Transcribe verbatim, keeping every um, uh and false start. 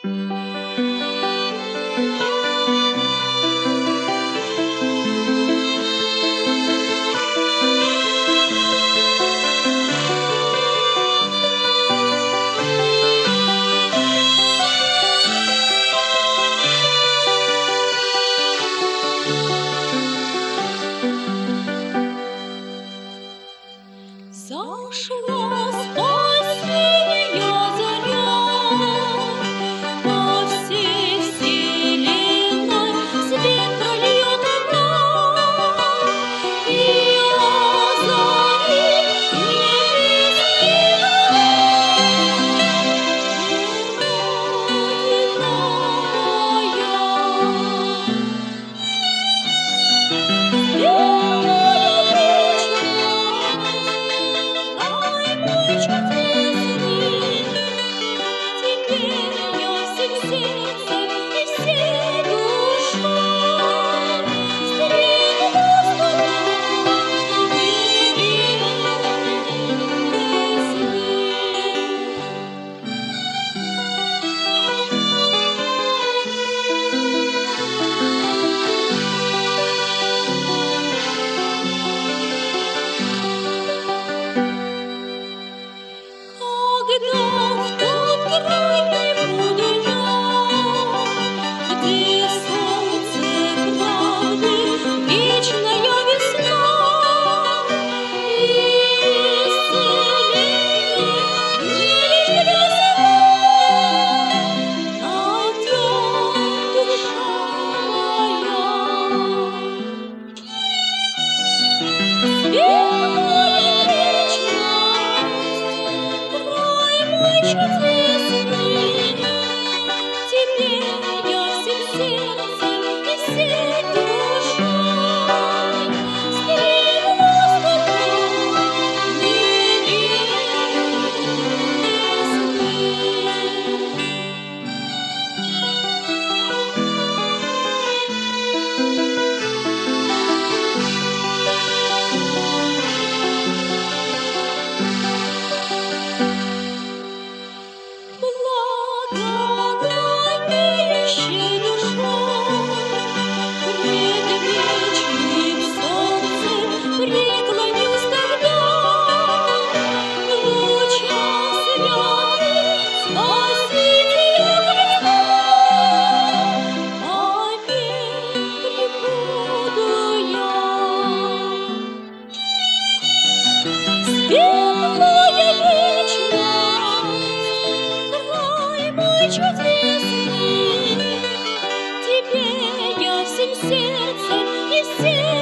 Зашла осенняя заря, по всей вселенной свет прольет она, и озарит небесный Когда в тот край прибуду я, где солнце правды, вечная весна и исцеление, не лишь для сна, найдет душа моя. Чудесный, тебе я всем сердцем и всей душой стремлюсь к Благоговеющей душой пред вечным солнцем преклонюсь тогда, в лучах святых Спасителя Христа. Опять пребуду я. Светлая вечность, край мой чудесный, тебе я всем сердцем и всем